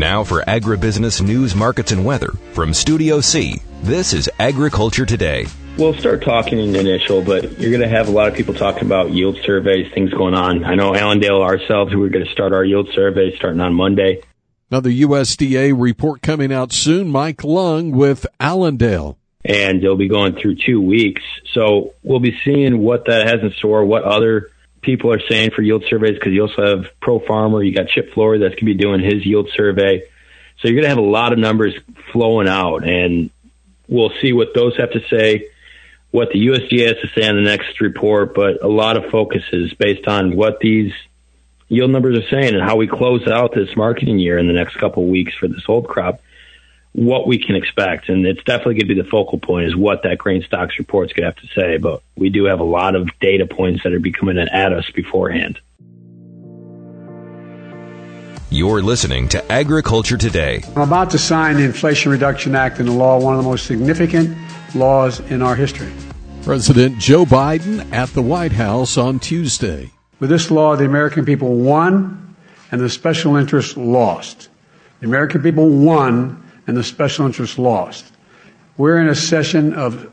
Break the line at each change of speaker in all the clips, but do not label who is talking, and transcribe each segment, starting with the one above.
Now for agribusiness news, markets, and weather from Studio C, this is Agriculture Today.
We'll start talking in the initial, but you're going to have a lot of people talking about yield surveys, things going on. I know Allendale ourselves, we're going to start our yield survey starting on Monday.
Another USDA report coming out soon. Mike Lung with Allendale.
And they'll be going through 2 weeks. So we'll be seeing what that has in store, what other people are saying for yield surveys, because you also have Pro Farmer. You got Chip Flory that's going to be doing his yield survey. So you're going to have a lot of numbers flowing out, and we'll see what those have to say, what the USDA has to say on the next report, but a lot of focus is based on what these yield numbers are saying and how we close out this marketing year in the next couple of weeks for this old crop, what we can expect. And it's definitely going to be the focal point is what that grain stocks report is going to have to say. But we do have a lot of data points that are coming at us beforehand.
You're listening to Agriculture Today.
I'm about to sign the Inflation Reduction Act into law, one of the most significant laws in our history.
President Joe Biden at the White House on Tuesday.
With this law, the American people won and the special interests lost. The American people won and the special interests lost. We're in a session of,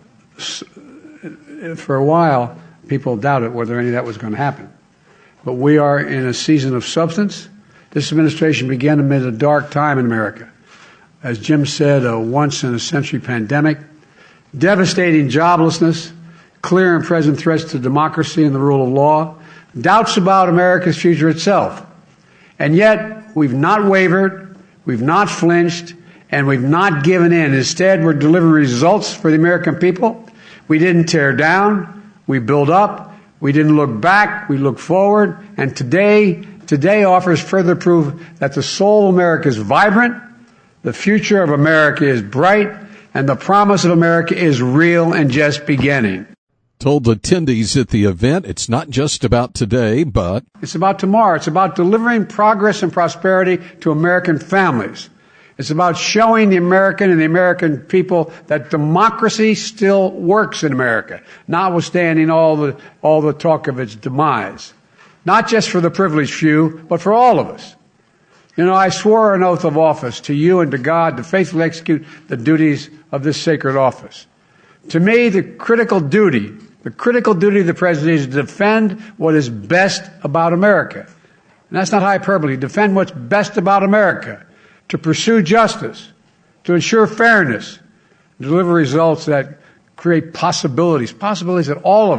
for a while, people doubted whether any of that was going to happen. But we are in a season of substance. This administration began amid a dark time in America. As Jim said, a once-in-a-century pandemic, devastating joblessness, clear and present threats to democracy and the rule of law, doubts about America's future itself. And yet, we've not wavered, we've not flinched, and we've not given in. Instead, we're delivering results for the American people. We didn't tear down, we built up, we didn't look back, we looked forward, and today offers further proof that the soul of America is vibrant, the future of America is bright, and the promise of America is real and just beginning.
Told attendees at the event, it's not just about today, but
it's about tomorrow. It's about delivering progress and prosperity to American families. It's about showing the American and the American people that democracy still works in America, notwithstanding all the talk of its demise. Not just for the privileged few, but for all of us. You know, I swore an oath of office to you and to God to faithfully execute the duties of this sacred office. To me, the critical duty of the president is to defend what is best about America. And that's not hyperbole. Defend what's best about America. To pursue justice, to ensure fairness, deliver results that create possibilities that all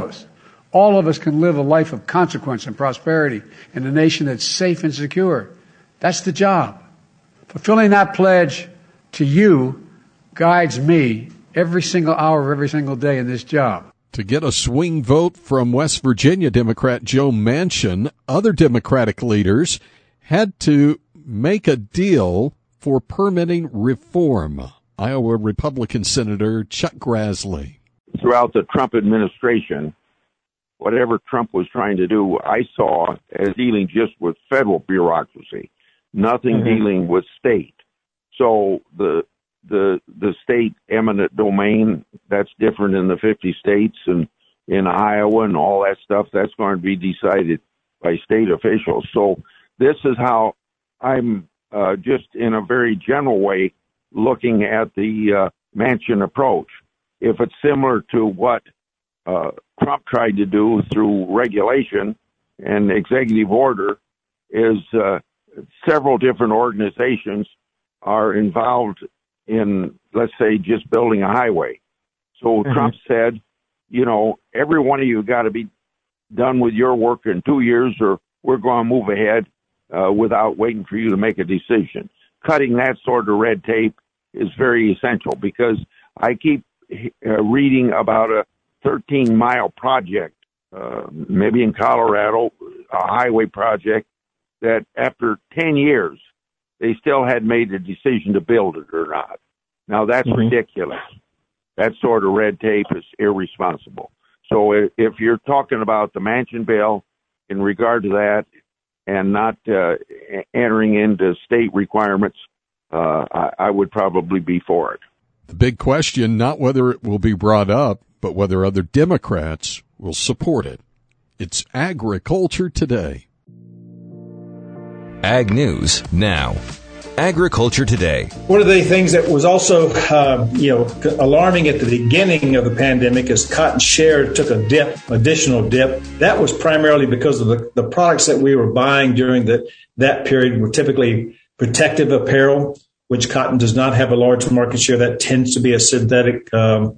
of us can live a life of consequence and prosperity in a nation that's safe and secure. That's the job. Fulfilling that pledge to you guides me every single hour of every single day in this job.
To get a swing vote from West Virginia Democrat Joe Manchin, other Democratic leaders had to make a deal for permitting reform. Iowa Republican Senator Chuck Grassley.
Throughout the Trump administration, whatever Trump was trying to do, I saw as dealing just with federal bureaucracy, nothing dealing with state. So the state eminent domain, that's different in the 50 states and in Iowa and all that stuff. That's going to be decided by state officials. So this is how I'm just in a very general way looking at the Manchin approach. If it's similar to what Trump tried to do through regulation and executive order, is several different organizations are involved in, let's say, just building a highway. So Trump said, you know, every one of you got to be done with your work in 2 years or we're going to move ahead without waiting for you to make a decision. Cutting that sort of red tape is very essential because I keep reading about a 13-mile project, maybe in Colorado, a highway project, that after 10 years, they still hadn't made a decision to build it or not. Now, that's ridiculous. That sort of red tape is irresponsible. So if you're talking about the Manchin bill in regard to that and not entering into state requirements, I would probably be for it.
The big question, not whether it will be brought up, but whether other Democrats will support it. It's Agriculture Today.
Ag News now. Agriculture Today.
One of the things that was also, alarming at the beginning of the pandemic is cotton share took a additional dip. That was primarily because of the products that we were buying during that period were typically protective apparel, which cotton does not have a large market share. That tends to be a synthetic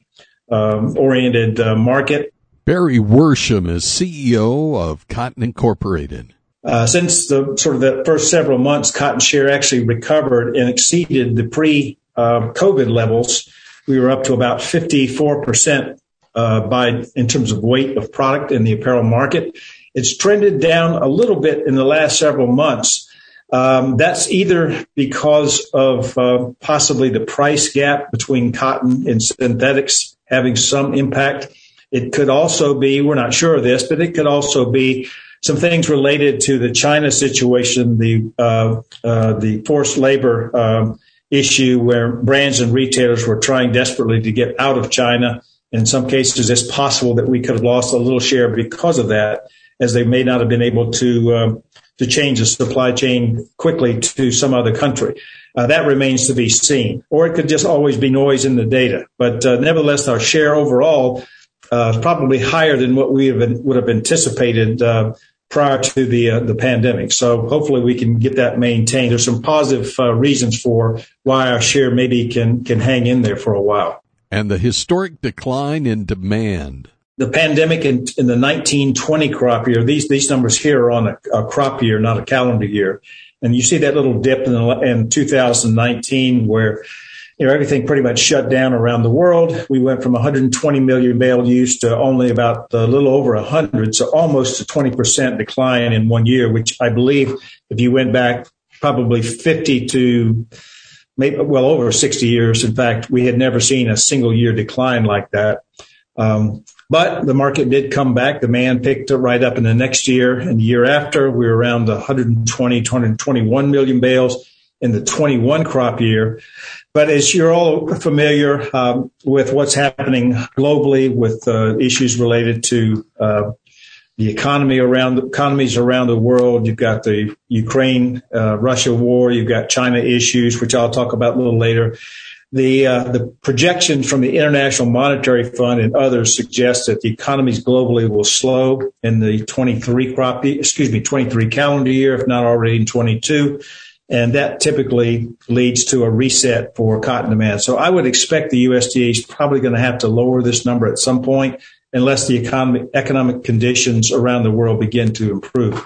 oriented market.
Barry Worsham is CEO of Cotton Incorporated.
Since the first several months, cotton share actually recovered and exceeded the pre-COVID levels. We were up to about 54% in terms of weight of product in the apparel market. It's trended down a little bit in the last several months. That's either because of possibly the price gap between cotton and synthetics having some impact. It could also be, we're not sure of this, but it could also be some things related to the China situation, the forced labor issue where brands and retailers were trying desperately to get out of China. In some cases, it's possible that we could have lost a little share because of that, as they may not have been able to change the supply chain quickly to some other country. That remains to be seen. Or it could just always be noise in the data. But nevertheless, our share overall is probably higher than what we would have anticipated prior to the pandemic. So hopefully we can get that maintained. There's some positive reasons for why our share maybe can hang in there for a while.
And the historic decline in demand.
The pandemic in the 1920 crop year, these numbers here are on a crop year, not a calendar year. And you see that little dip in 2019 where everything pretty much shut down around the world. We went from 120 million bale use to only about a little over 100, so almost a 20% decline in 1 year, which I believe if you went back probably 50 to maybe well over 60 years, in fact, we had never seen a single year decline like that. But the market did come back. Demand picked it right up in the next year. And the year after, we were around 120 to 121 million bales in the 21 crop year. But as you're all familiar with what's happening globally with issues related to the economies around the world, you've got the Ukraine-Russia war, you've got China issues, which I'll talk about a little later. The projections from the International Monetary Fund and others suggest that the economies globally will slow in the 23 calendar year, if not already in 22. And that typically leads to a reset for cotton demand. So I would expect the USDA is probably going to have to lower this number at some point unless the economic conditions around the world begin to improve.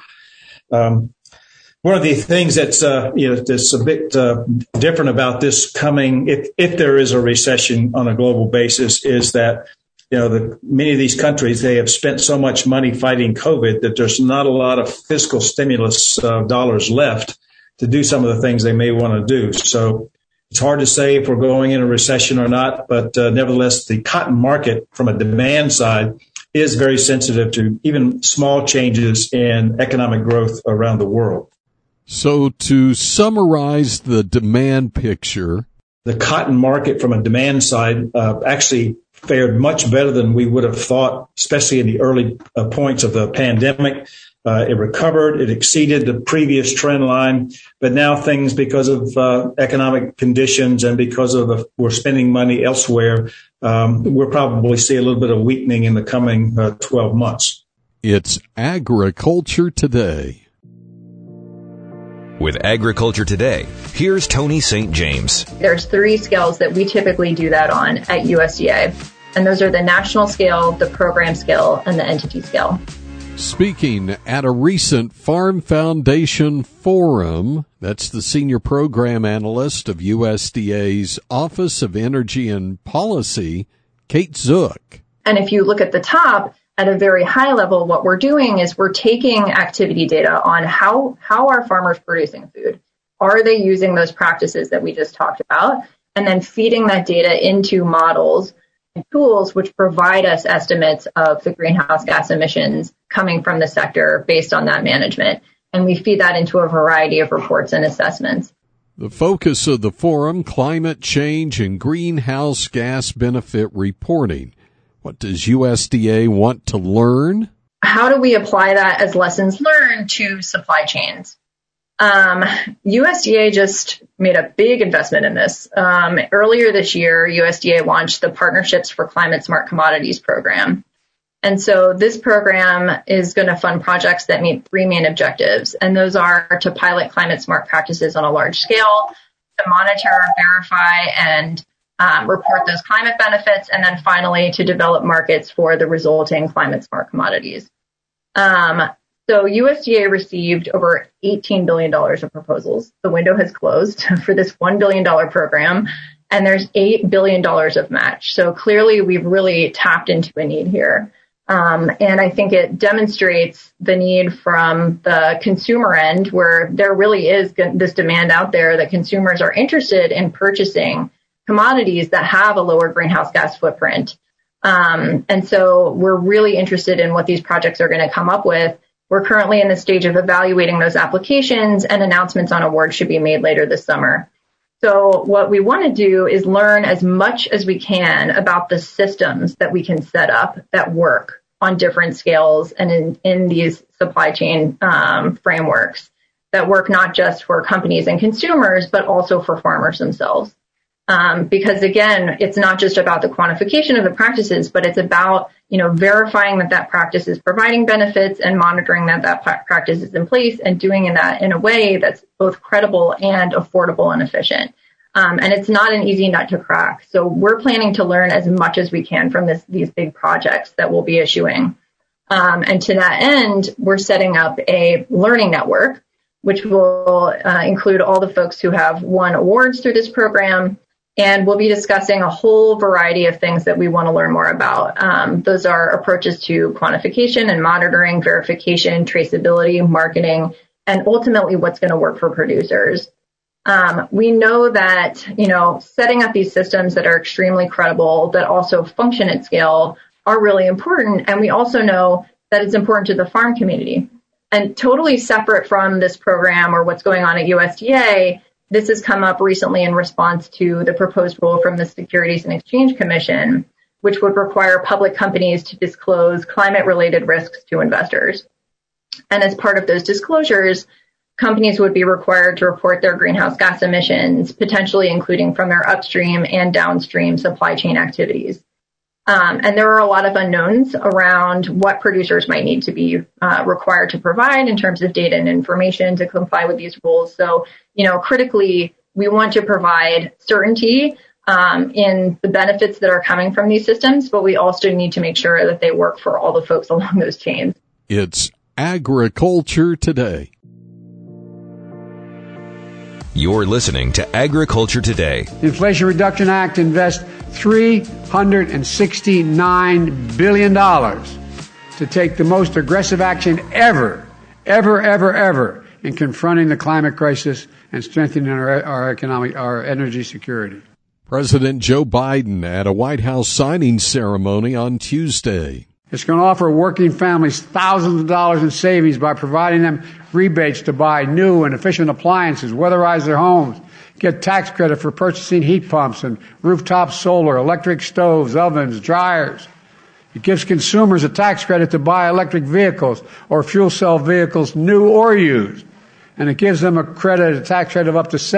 One of the things that's that's a bit different about this coming, if there is a recession on a global basis, is that many of these countries, they have spent so much money fighting COVID that there's not a lot of fiscal stimulus dollars left to do some of the things they may want to do. So it's hard to say if we're going in a recession or not, but nevertheless, the cotton market from a demand side is very sensitive to even small changes in economic growth around the world.
So to summarize the demand picture,
the cotton market from a demand side actually fared much better than we would have thought, especially in the early points of the pandemic. It recovered. It exceeded the previous trend line. But now things, because of economic conditions and because of we're spending money elsewhere, we'll probably see a little bit of weakening in the coming 12 months.
It's Agriculture Today.
With Agriculture Today, here's Tony St. James.
There's 3 scales that we typically do that on at USDA. And those are the national scale, the program scale, and the entity scale.
Speaking at a recent Farm Foundation forum, that's the senior program analyst of USDA's Office of Energy and Policy, Kate Zook.
And if you look at the top, at a very high level, what we're doing is we're taking activity data on how are farmers producing food. Are they using those practices that we just talked about? And then feeding that data into models and tools which provide us estimates of the greenhouse gas emissions coming from the sector based on that management. And we feed that into a variety of reports and assessments.
The focus of the forum, climate change and greenhouse gas benefit reporting. What does USDA want to learn?
How do we apply that as lessons learned to supply chains? USDA just made a big investment in this. Earlier this year, USDA launched the Partnerships for Climate Smart Commodities program. And so this program is going to fund projects that meet three main objectives. And those are to pilot climate smart practices on a large scale, to monitor, verify, and report those climate benefits, and then finally to develop markets for the resulting climate smart commodities. So USDA received over $18 billion of proposals. The window has closed for this $1 billion program, and there's $8 billion of match. So clearly we've really tapped into a need here. And I think it demonstrates the need from the consumer end, where there really is this demand out there that consumers are interested in purchasing commodities that have a lower greenhouse gas footprint. And so we're really interested in what these projects are going to come up with. We're currently in the stage of evaluating those applications, and announcements on awards should be made later this summer. So what we want to do is learn as much as we can about the systems that we can set up that work on different scales and in these supply chain frameworks that work not just for companies and consumers, but also for farmers themselves. Because again, it's not just about the quantification of the practices, but it's about, verifying that practice is providing benefits and monitoring that practice is in place and doing that in a way that's both credible and affordable and efficient. And it's not an easy nut to crack. So we're planning to learn as much as we can from these big projects that we'll be issuing. And to that end, we're setting up a learning network, which will include all the folks who have won awards through this program. And we'll be discussing a whole variety of things that we want to learn more about. Those are approaches to quantification and monitoring, verification, traceability, marketing, and ultimately what's going to work for producers. We know that, setting up these systems that are extremely credible, that also function at scale, are really important. And we also know that it's important to the farm community. And totally separate from this program or what's going on at USDA, this has come up recently in response to the proposed rule from the Securities and Exchange Commission, which would require public companies to disclose climate-related risks to investors. And as part of those disclosures, companies would be required to report their greenhouse gas emissions, potentially including from their upstream and downstream supply chain activities. And there are a lot of unknowns around what producers might need to be required to provide in terms of data and information to comply with these rules. So, critically, we want to provide certainty in the benefits that are coming from these systems, but we also need to make sure that they work for all the folks along those chains.
It's Agriculture Today.
You're listening to Agriculture Today.
The Inflation Reduction Act invests $369 billion to take the most aggressive action ever in confronting the climate crisis and strengthening our energy security.
President Joe Biden at a White House signing ceremony on Tuesday.
It's going to offer working families thousands of dollars in savings by providing them rebates to buy new and efficient appliances, weatherize their homes, get tax credit for purchasing heat pumps and rooftop solar, electric stoves, ovens, dryers. It gives consumers a tax credit to buy electric vehicles or fuel cell vehicles, new or used. And it gives them a tax credit of up to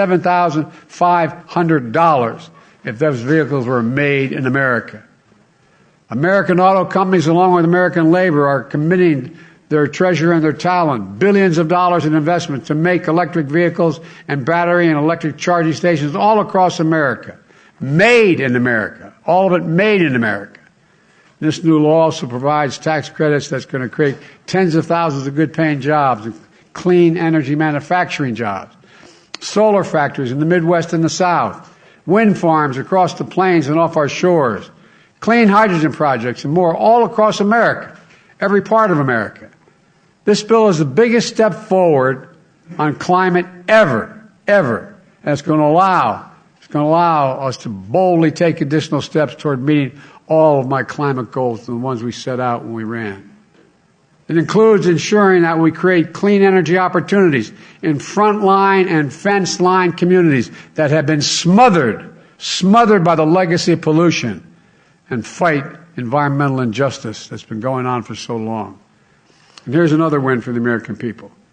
$7,500 if those vehicles were made in America. American auto companies, along with American labor, are committing their treasure and their talent, billions of dollars in investment to make electric vehicles and battery and electric charging stations all across America. Made in America. All of it made in America. This new law also provides tax credits that's going to create tens of thousands of good-paying jobs, clean energy manufacturing jobs, solar factories in the Midwest and the South, wind farms across the plains and off our shores, clean hydrogen projects and more all across America, every part of America. This bill is the biggest step forward on climate ever. And it's going to allow us to boldly take additional steps toward meeting all of my climate goals, the ones we set out when we ran. It includes ensuring that we create clean energy opportunities in frontline and fence line communities that have been smothered by the legacy of pollution, and fight environmental injustice that's been going on for so long. And here's another win for the American people.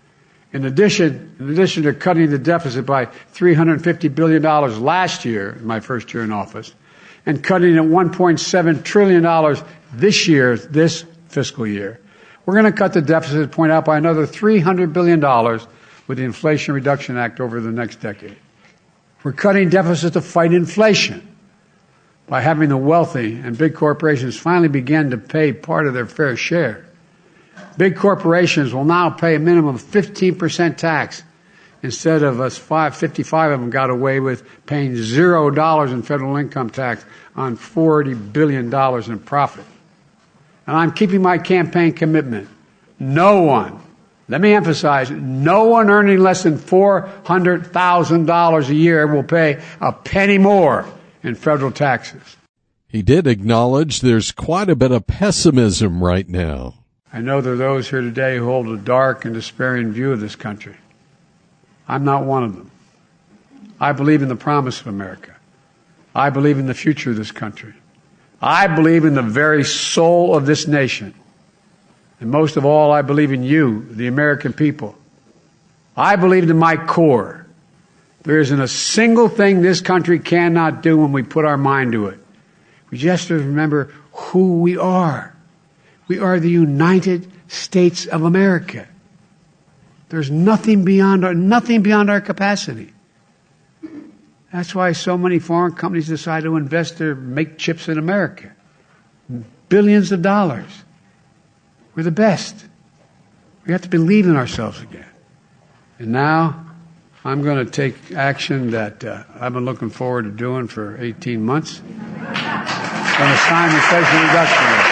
In addition to cutting the deficit by $350 billion last year, my first year in office, and cutting it $1.7 trillion this fiscal year, we're going to cut the deficit, point out, by another $300 billion with the Inflation Reduction Act over the next decade. We're cutting deficits to fight inflation by having the wealthy and big corporations finally begin to pay part of their fair share. Big corporations will now pay a minimum of 15% tax instead of us 55 of them got away with paying $0 in federal income tax on $40 billion in profit. And I'm keeping my campaign commitment. No one, let me emphasize, no one earning less than $400,000 a year will pay a penny more in federal taxes.
He did acknowledge there's quite a bit of pessimism right now.
I know there are those here today who hold a dark and despairing view of this country. I'm not one of them. I believe in the promise of America. I believe in the future of this country. I believe in the very soul of this nation. And most of all, I believe in you, the American people. I believe in my core. There isn't a single thing this country cannot do when we put our mind to it. We just have to remember who we are. We are the United States of America. There's nothing beyond our capacity. That's why so many foreign companies decide to invest or make chips in America. Billions of dollars. We're the best. We have to believe in ourselves again. And now I'm going to take action that I've been looking forward to doing for 18 months. I'm going to sign the Inflation Reduction Act.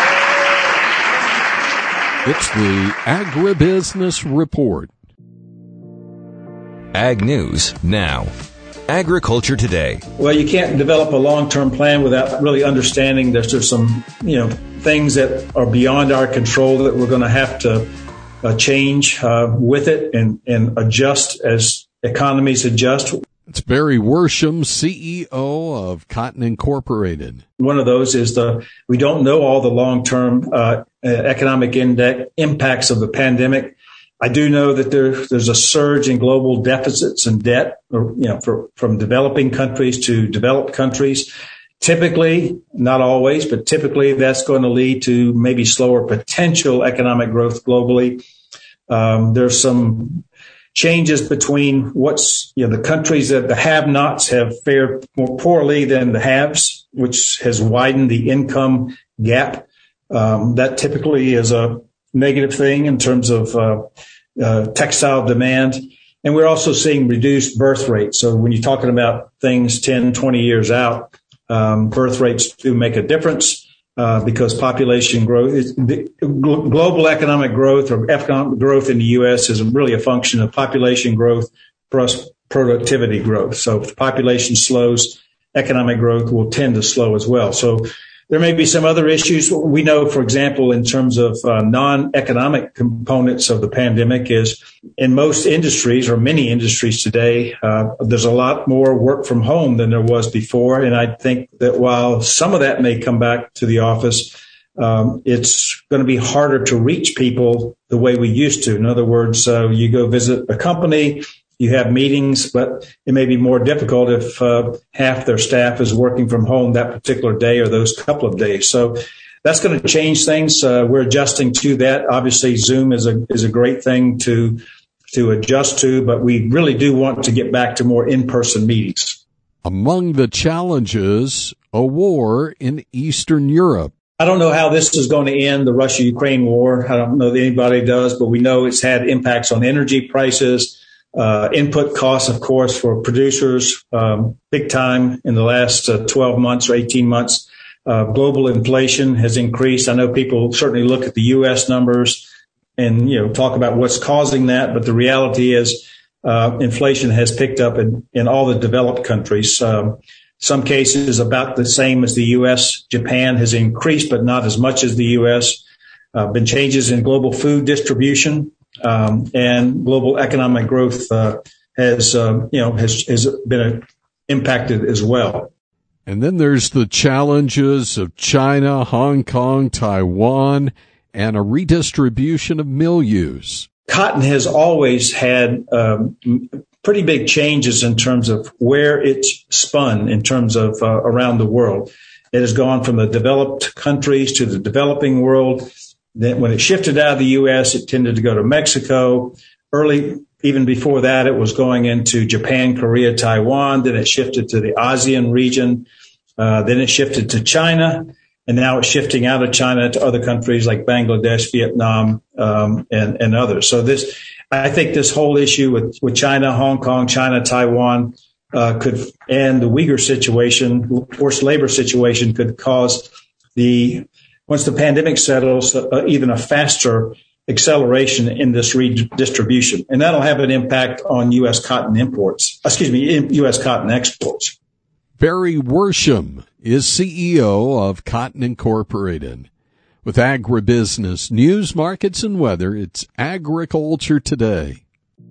It's the Agribusiness Report.
Ag News Now. Agriculture Today.
Well, you can't develop a long-term plan without really understanding that there's some, things that are beyond our control that we're going to have to change with it and adjust as economies adjust.
It's Barry Worsham, CEO of Cotton Incorporated.
One of those is we don't know all the long-term economic impacts of the pandemic. I do know that there's a surge in global deficits and debt, from developing countries to developed countries. Typically, not always, but typically that's going to lead to maybe slower potential economic growth globally. There's some changes between the countries that the have-nots have fared more poorly than the haves, which has widened the income gap. That typically is a negative thing in terms of textile demand. And we're also seeing reduced birth rates. So when you're talking about things 10, 20 years out, birth rates do make a difference because population growth, global economic growth or economic growth in the U.S. is really a function of population growth plus productivity growth. So if the population slows, economic growth will tend to slow as well. So there may be some other issues. We know, for example, in terms of non-economic components of the pandemic is in most industries or many industries today, there's a lot more work from home than there was before. And I think that while some of that may come back to the office, it's going to be harder to reach people the way we used to. In other words, you go visit a company, you have meetings, but it may be more difficult if half their staff is working from home that particular day or those couple of days. So that's going to change things. We're adjusting to that. Obviously, Zoom is a great thing to adjust to, but we really do want to get back to more in-person meetings.
Among the challenges, a war in Eastern Europe.
I don't know how this is going to end, the Russia-Ukraine war. I don't know that anybody does, but we know it's had impacts on energy prices. Input costs, of course, for producers, big time in the last 12 months or 18 months. Global inflation has increased. I know people certainly look at the U.S. numbers and, talk about what's causing that. But the reality is, inflation has picked up in all the developed countries. Some cases about the same as the U.S. Japan has increased, but not as much as the U.S. Been changes in global food distribution. And global economic growth has been impacted as well.
And then there's the challenges of China, Hong Kong, Taiwan, and a redistribution of milieus.
cotton has always had pretty big changes in terms of where it's spun in terms of around the world. It has gone from the developed countries to the developing world. Then when it shifted out of the U.S., it tended to go to Mexico. Even before that, it was going into Japan, Korea, Taiwan. Then it shifted to the ASEAN region. Then it shifted to China. And now it's shifting out of China to other countries like Bangladesh, Vietnam, and others. So I think this whole issue with China, Hong Kong, China, Taiwan, and the Uyghur situation, forced labor situation, could cause once the pandemic settles, even a faster acceleration in this redistribution. And that'll have an impact on U.S. cotton U.S. cotton exports.
Barry Worsham is CEO of Cotton Incorporated. With agribusiness news, markets, and weather, it's Agriculture Today.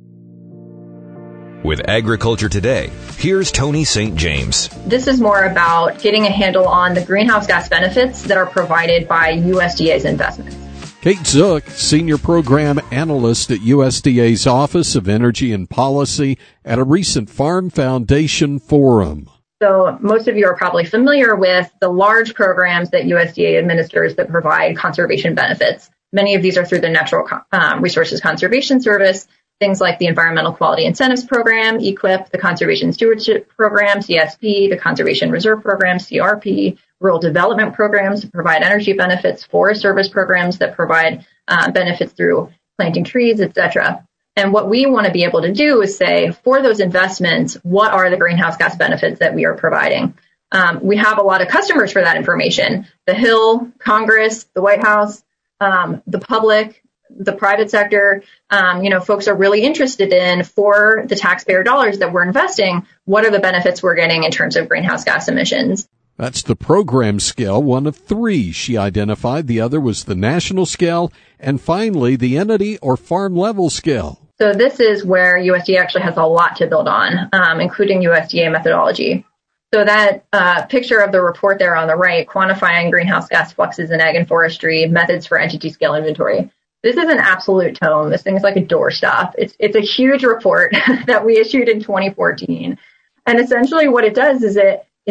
With Agriculture Today, here's Tony St. James.
This is more about getting a handle on the greenhouse gas benefits that are provided by USDA's investments.
Kate Zook, Senior Program Analyst at USDA's Office of Energy and Policy, at a recent Farm Foundation Forum.
So most of you are probably familiar with the large programs that USDA administers that provide conservation benefits. Many of these are through the Natural Resources Conservation Service, things like the Environmental Quality Incentives Program, EQIP, the Conservation Stewardship Program, CSP, the Conservation Reserve Program, CRP, rural development programs that provide energy benefits, forest service programs that provide benefits through planting trees, etc. And what we want to be able to do is say, for those investments, what are the greenhouse gas benefits that we are providing? We have a lot of customers for that information. The Hill, Congress, the White House, the public, the private sector, folks are really interested in, for the taxpayer dollars that we're investing, what are the benefits we're getting in terms of greenhouse gas emissions?
That's the program scale, one of three she identified. The other was the national scale, and finally, the entity or farm level scale.
So this is where USDA actually has a lot to build on, including USDA methodology. So that picture of the report there on the right, quantifying greenhouse gas fluxes in ag and forestry, methods for entity scale inventory. This is an absolute tome. This thing is like a doorstop. It's a huge report that we issued in 2014. And essentially what it does is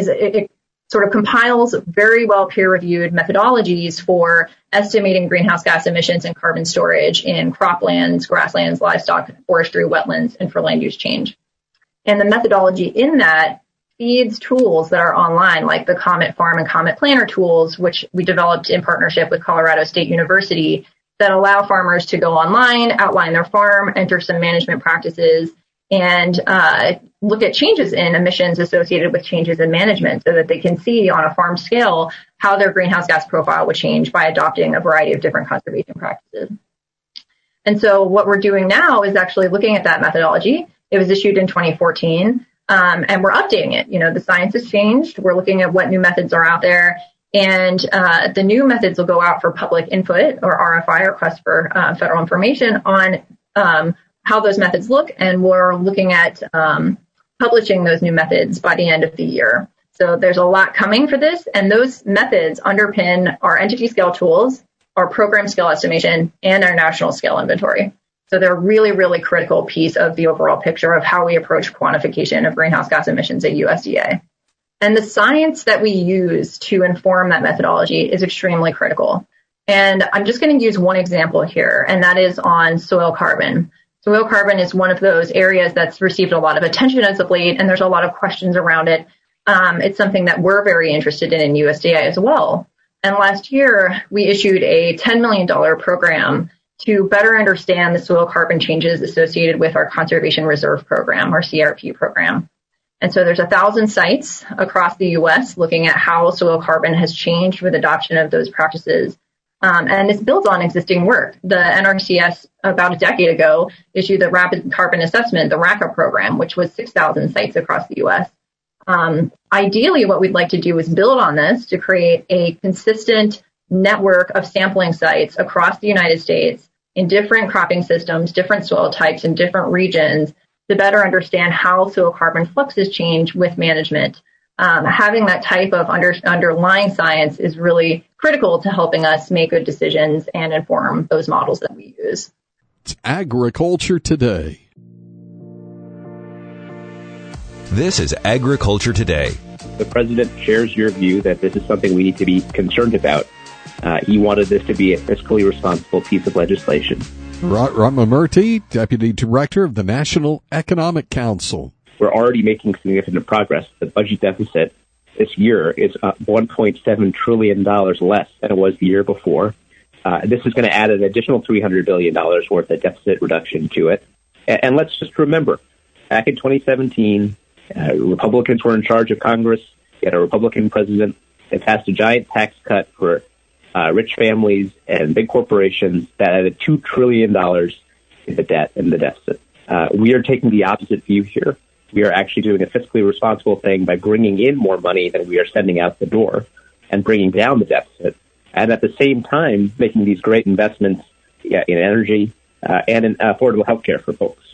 it sort of compiles very well peer-reviewed methodologies for estimating greenhouse gas emissions and carbon storage in croplands, grasslands, livestock, forestry, wetlands, and for land use change. And the methodology in that feeds tools that are online, like the Comet Farm and Comet Planner tools, which we developed in partnership with Colorado State University, that allow farmers to go online, outline their farm, enter some management practices, and look at changes in emissions associated with changes in management so that they can see on a farm scale how their greenhouse gas profile would change by adopting a variety of different conservation practices. And so what we're doing now is actually looking at that methodology. It was issued in 2014, and we're updating it. The science has changed. We're looking at what new methods are out there. And the new methods will go out for public input, or RFI, request for federal information on how those methods look. And we're looking at publishing those new methods by the end of the year. So there's a lot coming for this. And those methods underpin our entity scale tools, our program scale estimation, and our national scale inventory. So they're a really, really critical piece of the overall picture of how we approach quantification of greenhouse gas emissions at USDA. And the science that we use to inform that methodology is extremely critical. And I'm just going to use one example here, and that is on soil carbon. Soil carbon is one of those areas that's received a lot of attention as of late, and there's a lot of questions around it. It's something that we're very interested in USDA as well. And last year, we issued a $10 million program to better understand the soil carbon changes associated with our Conservation Reserve Program, our CRP program. And so there's 1,000 sites across the U.S. looking at how soil carbon has changed with adoption of those practices. And this builds on existing work. The NRCS, about a decade ago, issued the Rapid Carbon Assessment, the RACA program, which was 6,000 sites across the U.S. Ideally, what we'd like to do is build on this to create a consistent network of sampling sites across the United States in different cropping systems, different soil types, and different regions to better understand how soil carbon fluxes change with management. Having that type of underlying science is really critical to helping us make good decisions and inform those models that we use.
It's Agriculture Today.
This is Agriculture Today.
The president shares your view that this is something we need to be concerned about. He wanted this to be a fiscally responsible piece of legislation.
Ramamurthy, Deputy Director of the National Economic Council.
We're already making significant progress. The budget deficit this year is $1.7 trillion less than it was the year before. This is going to add an additional $300 billion worth of deficit reduction to it. And let's just remember, back in 2017, Republicans were in charge of Congress. You had a Republican president. They passed a giant tax cut for rich families and big corporations that added $2 trillion in the debt and the deficit. We are taking the opposite view here. We are actually doing a fiscally responsible thing by bringing in more money than we are sending out the door and bringing down the deficit. And at the same time, making these great investments in energy and in affordable health care for folks.